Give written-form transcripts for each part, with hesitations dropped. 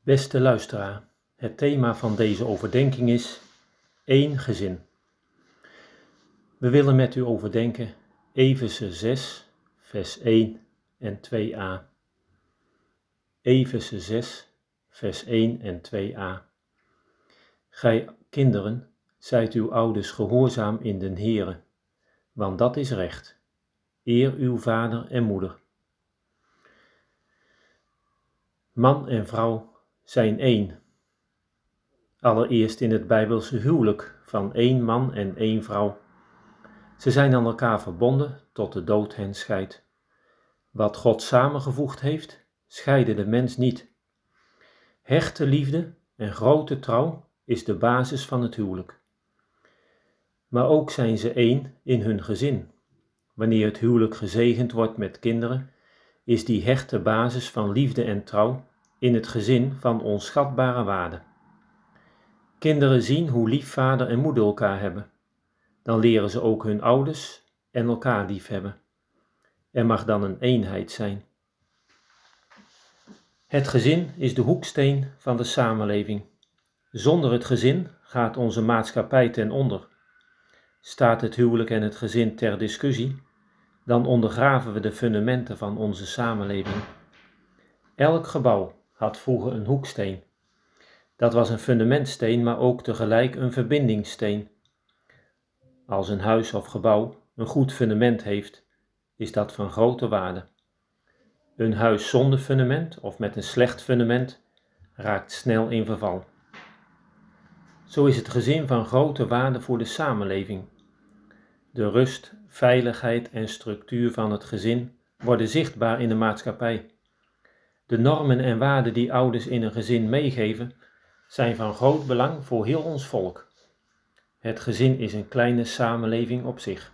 Beste luisteraar, het thema van deze overdenking is één gezin. We willen met u overdenken Efeze 6, vers 1 en 2a. Efeze 6, vers 1 en 2a. Gij kinderen, zijt uw ouders gehoorzaam in den Heere, want dat is recht. Eer uw vader en moeder. Man en vrouw zijn één. Allereerst in het Bijbelse huwelijk van één man en één vrouw. Ze zijn aan elkaar verbonden tot de dood hen scheidt. Wat God samengevoegd heeft, scheide de mens niet. Hechte liefde en grote trouw is de basis van het huwelijk. Maar ook zijn ze één in hun gezin. Wanneer het huwelijk gezegend wordt met kinderen, is die hechte basis van liefde en trouw in het gezin van onschatbare waarde. Kinderen zien hoe lief vader en moeder elkaar hebben. Dan leren ze ook hun ouders en elkaar liefhebben. Er mag dan een eenheid zijn. Het gezin is de hoeksteen van de samenleving. Zonder het gezin gaat onze maatschappij ten onder. Staat het huwelijk en het gezin ter discussie, dan ondergraven we de fundamenten van onze samenleving. Elk gebouw had vroeger een hoeksteen. Dat was een fundamentsteen, maar ook tegelijk een verbindingssteen. Als een huis of gebouw een goed fundament heeft, is dat van grote waarde. Een huis zonder fundament of met een slecht fundament raakt snel in verval. Zo is het gezin van grote waarde voor de samenleving. De rust, veiligheid en structuur van het gezin worden zichtbaar in de maatschappij. De normen en waarden die ouders in een gezin meegeven, zijn van groot belang voor heel ons volk. Het gezin is een kleine samenleving op zich.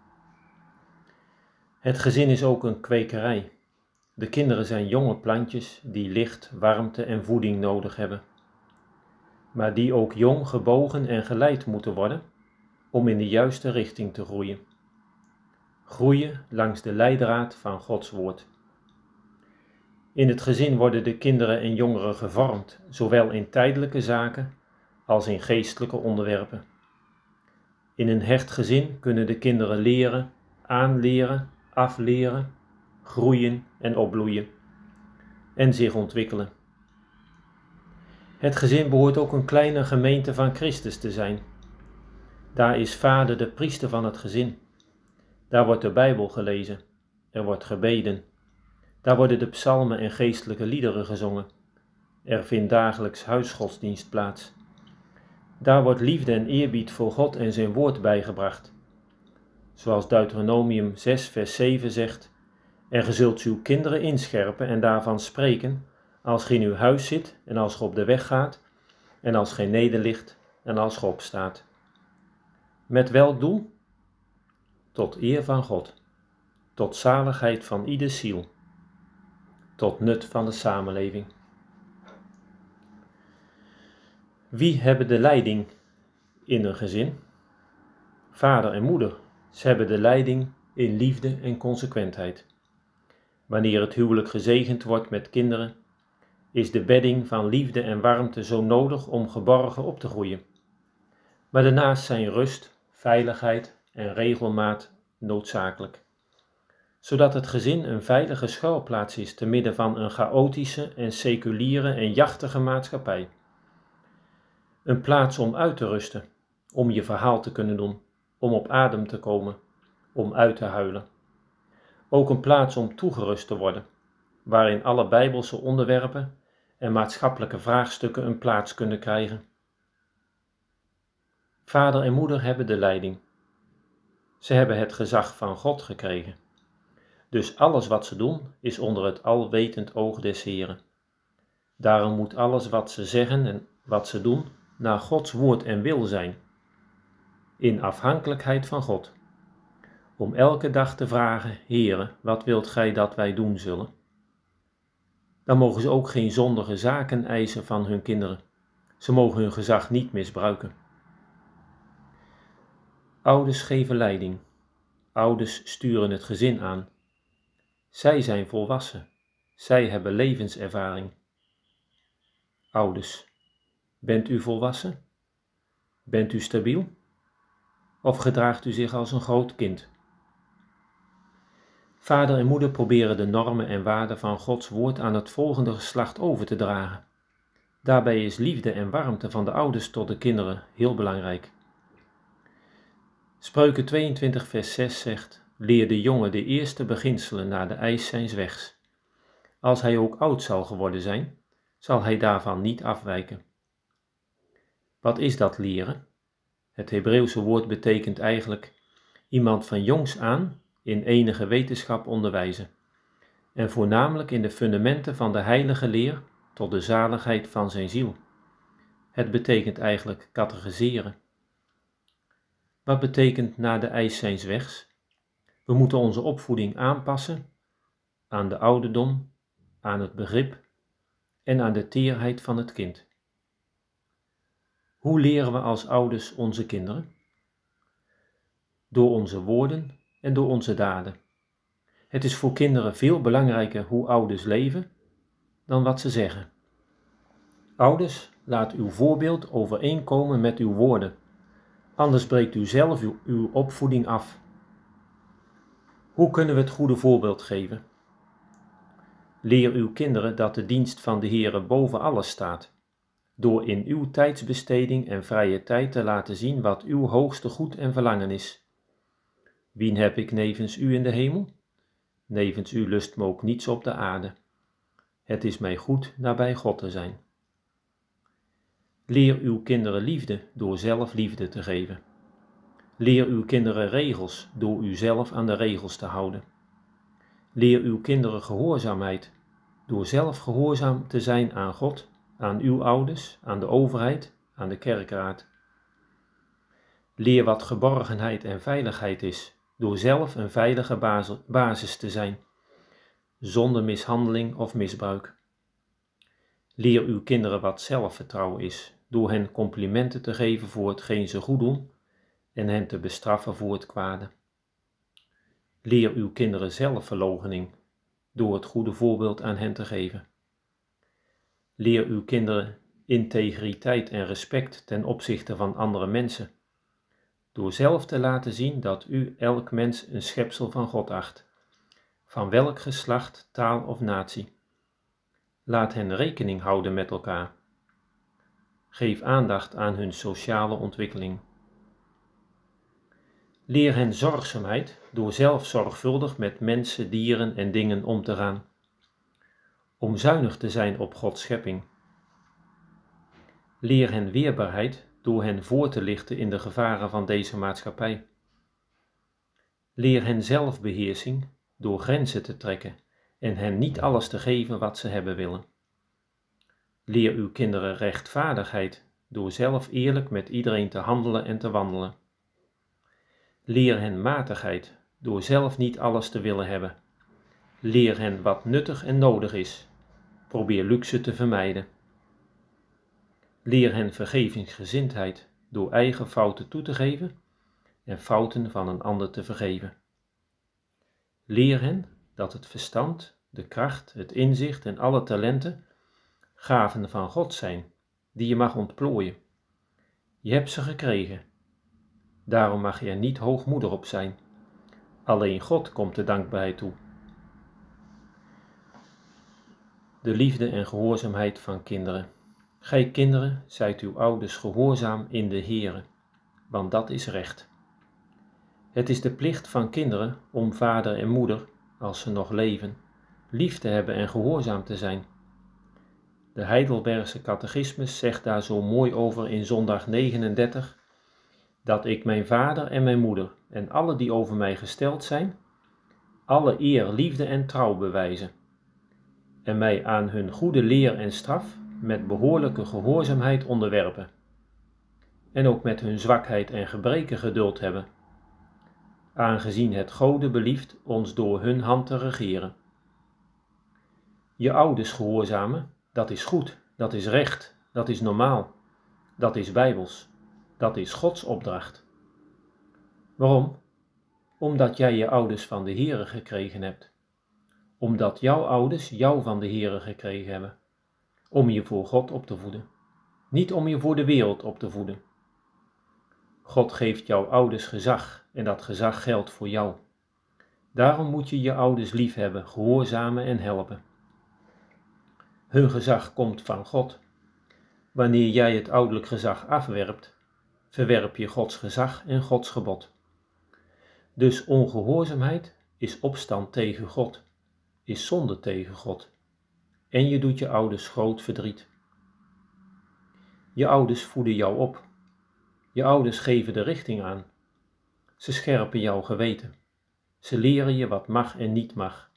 Het gezin is ook een kwekerij. De kinderen zijn jonge plantjes die licht, warmte en voeding nodig hebben. Maar die ook jong gebogen en geleid moeten worden om in de juiste richting te groeien. Groeien langs de leidraad van Gods woord. In het gezin worden de kinderen en jongeren gevormd, zowel in tijdelijke zaken als in geestelijke onderwerpen. In een hecht gezin kunnen de kinderen leren, aanleren, afleren, groeien en opbloeien en zich ontwikkelen. Het gezin behoort ook een kleine gemeente van Christus te zijn. Daar is vader de priester van het gezin. Daar wordt de Bijbel gelezen, er wordt gebeden. Daar worden de psalmen en geestelijke liederen gezongen. Er vindt dagelijks huisgodsdienst plaats. Daar wordt liefde en eerbied voor God en zijn woord bijgebracht. Zoals Deuteronomium 6 vers 7 zegt: en ge zult uw kinderen inscherpen en daarvan spreken, als ge in uw huis zit en als ge op de weg gaat, en als ge nederligt en als ge opstaat. Met welk doel? Tot eer van God, tot zaligheid van ieder ziel, tot nut van de samenleving. Wie hebben de leiding in een gezin? Vader en moeder. Ze hebben de leiding in liefde en consequentheid. Wanneer het huwelijk gezegend wordt met kinderen, is de bedding van liefde en warmte zo nodig om geborgen op te groeien. Maar daarnaast zijn rust, veiligheid en regelmaat noodzakelijk. Zodat het gezin een veilige schuilplaats is te midden van een chaotische en seculiere en jachtige maatschappij. Een plaats om uit te rusten, om je verhaal te kunnen doen, om op adem te komen, om uit te huilen. Ook een plaats om toegerust te worden, waarin alle bijbelse onderwerpen en maatschappelijke vraagstukken een plaats kunnen krijgen. Vader en moeder hebben de leiding. Ze hebben het gezag van God gekregen. Dus alles wat ze doen is onder het alwetend oog des Heren. Daarom moet alles wat ze zeggen en wat ze doen naar Gods woord en wil zijn, in afhankelijkheid van God. Om elke dag te vragen: Heere, wat wilt gij dat wij doen zullen? Dan mogen ze ook geen zondige zaken eisen van hun kinderen. Ze mogen hun gezag niet misbruiken. Ouders geven leiding. Ouders sturen het gezin aan. Zij zijn volwassen. Zij hebben levenservaring. Ouders, bent u volwassen? Bent u stabiel? Of gedraagt u zich als een groot kind? Vader en moeder proberen de normen en waarden van Gods woord aan het volgende geslacht over te dragen. Daarbij is liefde en warmte van de ouders tot de kinderen heel belangrijk. Spreuken 22 vers 6 zegt: leer de jongen de eerste beginselen naar de eis zijns wegs. Als hij ook oud zal geworden zijn, zal hij daarvan niet afwijken. Wat is dat leren? Het Hebreeuwse woord betekent eigenlijk iemand van jongs aan in enige wetenschap onderwijzen, en voornamelijk in de fundamenten van de heilige leer tot de zaligheid van zijn ziel. Het betekent eigenlijk catechiseren. Wat betekent naar de eis zijns wegs? We moeten onze opvoeding aanpassen aan de ouderdom, aan het begrip en aan de teerheid van het kind. Hoe leren we als ouders onze kinderen? Door onze woorden en door onze daden. Het is voor kinderen veel belangrijker hoe ouders leven dan wat ze zeggen. Ouders, laat uw voorbeeld overeenkomen met uw woorden, anders breekt u zelf uw opvoeding af. Hoe kunnen we het goede voorbeeld geven? Leer uw kinderen dat de dienst van de Heere boven alles staat, door in uw tijdsbesteding en vrije tijd te laten zien wat uw hoogste goed en verlangen is. Wien heb ik nevens u in de hemel? Nevens u lust me ook niets op de aarde. Het is mij goed nabij God te zijn. Leer uw kinderen liefde door zelf liefde te geven. Leer uw kinderen regels door u zelf aan de regels te houden. Leer uw kinderen gehoorzaamheid door zelf gehoorzaam te zijn aan God, aan uw ouders, aan de overheid, aan de kerkraad. Leer wat geborgenheid en veiligheid is door zelf een veilige basis te zijn, zonder mishandeling of misbruik. Leer uw kinderen wat zelfvertrouwen is door hen complimenten te geven voor hetgeen ze goed doen en hen te bestraffen voor het kwade. Leer uw kinderen zelfverloochening door het goede voorbeeld aan hen te geven. Leer uw kinderen integriteit en respect ten opzichte van andere mensen, door zelf te laten zien dat u elk mens een schepsel van God acht, van welk geslacht, taal of natie. Laat hen rekening houden met elkaar. Geef aandacht aan hun sociale ontwikkeling. Leer hen zorgzaamheid door zelf zorgvuldig met mensen, dieren en dingen om te gaan. Om zuinig te zijn op Gods schepping. Leer hen weerbaarheid door hen voor te lichten in de gevaren van deze maatschappij. Leer hen zelfbeheersing door grenzen te trekken en hen niet alles te geven wat ze hebben willen. Leer uw kinderen rechtvaardigheid door zelf eerlijk met iedereen te handelen en te wandelen. Leer hen matigheid door zelf niet alles te willen hebben. Leer hen wat nuttig en nodig is. Probeer luxe te vermijden. Leer hen vergevingsgezindheid door eigen fouten toe te geven en fouten van een ander te vergeven. Leer hen dat het verstand, de kracht, het inzicht en alle talenten gaven van God zijn, die je mag ontplooien. Je hebt ze gekregen. Daarom mag je er niet hoogmoedig op zijn. Alleen God komt de dankbaarheid toe. De liefde en gehoorzaamheid van kinderen. Gij kinderen, zijt uw ouders gehoorzaam in de Heere, want dat is recht. Het is de plicht van kinderen om vader en moeder, als ze nog leven, lief te hebben en gehoorzaam te zijn. De Heidelbergse catechismus zegt daar zo mooi over in zondag 39, dat ik mijn vader en mijn moeder en alle die over mij gesteld zijn, alle eer, liefde en trouw bewijzen en mij aan hun goede leer en straf met behoorlijke gehoorzaamheid onderwerpen en ook met hun zwakheid en gebreken geduld hebben, aangezien het Gode belieft ons door hun hand te regeren. Je ouders gehoorzamen, dat is goed, dat is recht, dat is normaal, dat is bijbels, dat is Gods opdracht. Waarom? Omdat jij je ouders van de Heere gekregen hebt. Omdat jouw ouders jou van de Heere gekregen hebben. om je voor God op te voeden, niet om je voor de wereld op te voeden. God geeft jouw ouders gezag en dat gezag geldt voor jou. Daarom moet je je ouders liefhebben, gehoorzamen en helpen. Hun gezag komt van God. Wanneer jij het ouderlijk gezag afwerpt, verwerp je Gods gezag en Gods gebod. Dus ongehoorzaamheid is opstand tegen God, is zonde tegen God. En je doet je ouders groot verdriet. Je ouders voeden jou op. Je ouders geven de richting aan. Ze scherpen jouw geweten. Ze leren je wat mag en niet mag.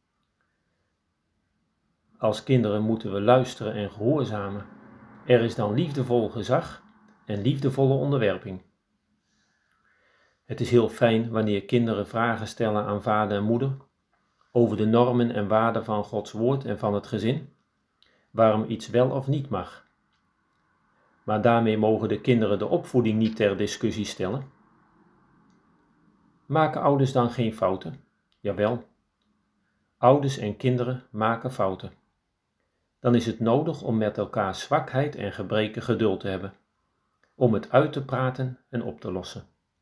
Als kinderen moeten we luisteren en gehoorzamen. Er is dan liefdevol gezag en liefdevolle onderwerping. Het is heel fijn wanneer kinderen vragen stellen aan vader en moeder over de normen en waarden van Gods woord en van het gezin, waarom iets wel of niet mag. Maar daarmee mogen de kinderen de opvoeding niet ter discussie stellen. Maken ouders dan geen fouten? Jawel. Ouders en kinderen maken fouten. Dan is het nodig om met elkaar zwakheid en gebreken geduld te hebben, om het uit te praten en op te lossen.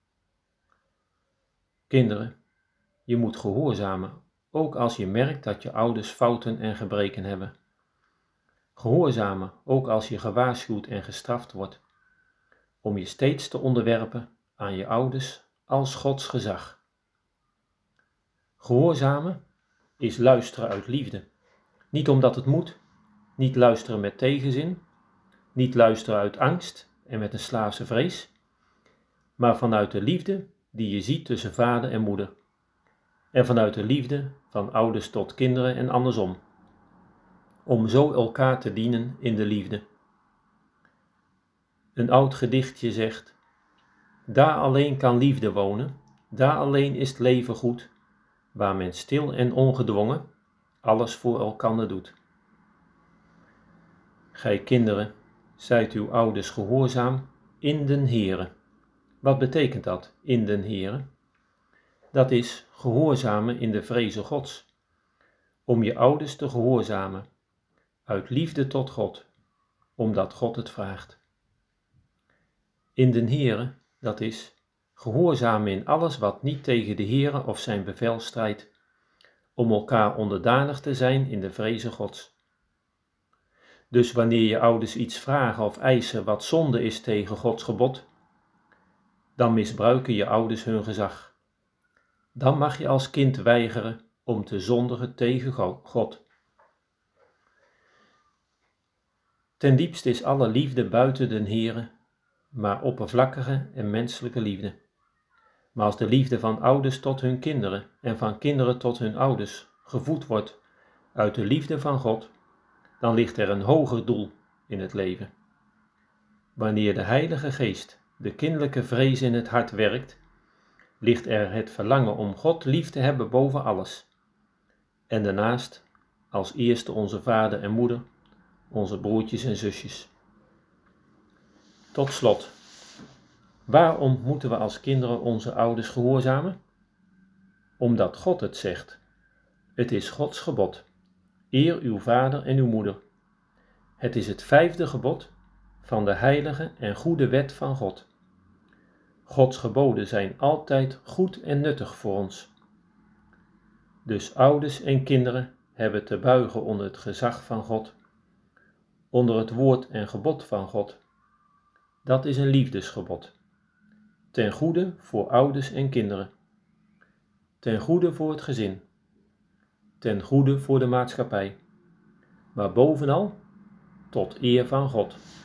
Kinderen, je moet gehoorzamen, ook als je merkt dat je ouders fouten en gebreken hebben. Gehoorzamen, ook als je gewaarschuwd en gestraft wordt, om je steeds te onderwerpen aan je ouders als Gods gezag. Gehoorzamen is luisteren uit liefde, niet omdat het moet, niet luisteren met tegenzin, niet luisteren uit angst en met een slaafse vrees, maar vanuit de liefde die je ziet tussen vader en moeder, en vanuit de liefde van ouders tot kinderen en andersom, om zo elkaar te dienen in de liefde. Een oud gedichtje zegt: daar alleen kan liefde wonen, daar alleen is het leven goed, waar men stil en ongedwongen alles voor elkander doet. Gij kinderen, zijt uw ouders gehoorzaam in den Heere. Wat betekent dat, in den Heere? Dat is gehoorzamen in de vreze Gods, om je ouders te gehoorzamen, uit liefde tot God, omdat God het vraagt. In den Heere, dat is gehoorzamen in alles wat niet tegen de Heere of zijn bevel strijdt, om elkaar onderdanig te zijn in de vreze Gods. Dus wanneer je ouders iets vragen of eisen wat zonde is tegen Gods gebod, dan misbruiken je ouders hun gezag. Dan mag je als kind weigeren om te zondigen tegen God. Ten diepste is alle liefde buiten den Heere, maar oppervlakkige en menselijke liefde. Maar als de liefde van ouders tot hun kinderen en van kinderen tot hun ouders gevoed wordt uit de liefde van God, dan ligt er een hoger doel in het leven. Wanneer de Heilige Geest de kinderlijke vrees in het hart werkt, ligt er het verlangen om God lief te hebben boven alles. En daarnaast, als eerste onze vader en moeder, onze broertjes en zusjes. Tot slot, waarom moeten we als kinderen onze ouders gehoorzamen? Omdat God het zegt. Het is Gods gebod. Eer uw vader en uw moeder. Het is het 5e gebod van de heilige en goede wet van God. Gods geboden zijn altijd goed en nuttig voor ons. Dus ouders en kinderen hebben te buigen onder het gezag van God, onder het woord en gebod van God. Dat is een liefdesgebod. Ten goede voor ouders en kinderen. Ten goede voor het gezin. Ten goede voor de maatschappij. Maar bovenal tot eer van God.